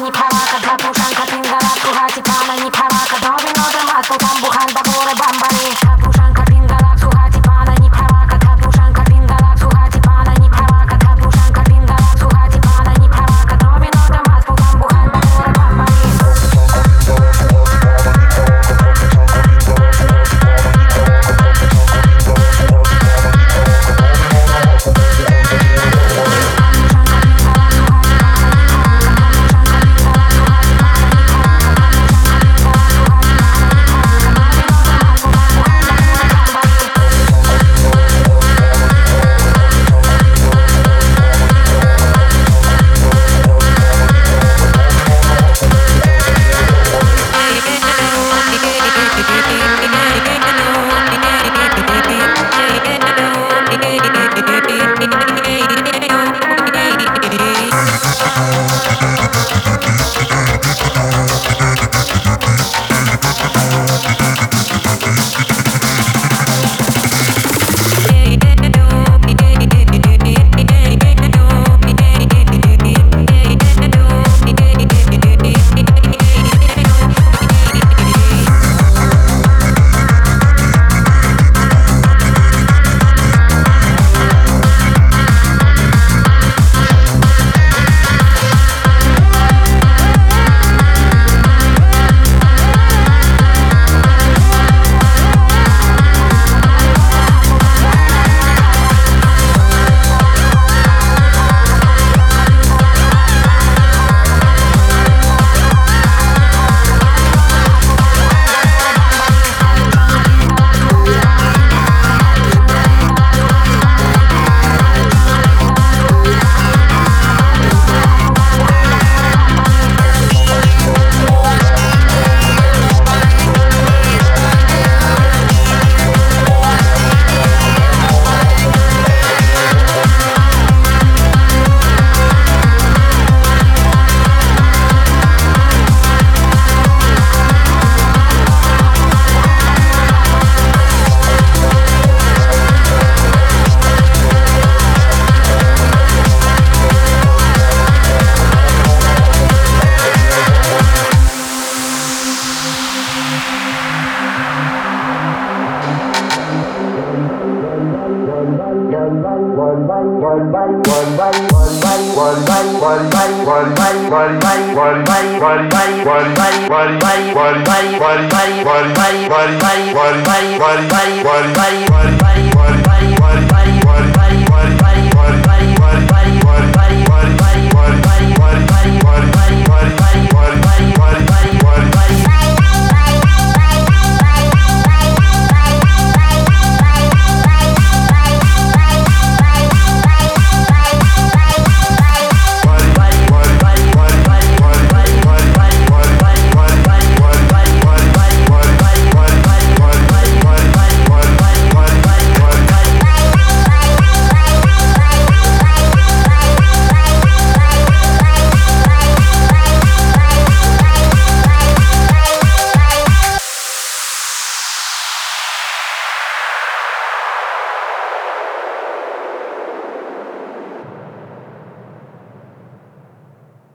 nie prawa, kadra puszanka, pingala, słuchajcie pana, nie prawa, kadrowy nodem, masło, tam buchan, babory, bambary. Puszanka, pingala, słuchajcie pana, nie prawa, kadra puszanka, pingala, słuchajcie pana, nie prawa, kadra puszanka, pingala, słuchajcie pana, nie prawa, kadrowy nodem, masło, tam buchan, babory, bambary. What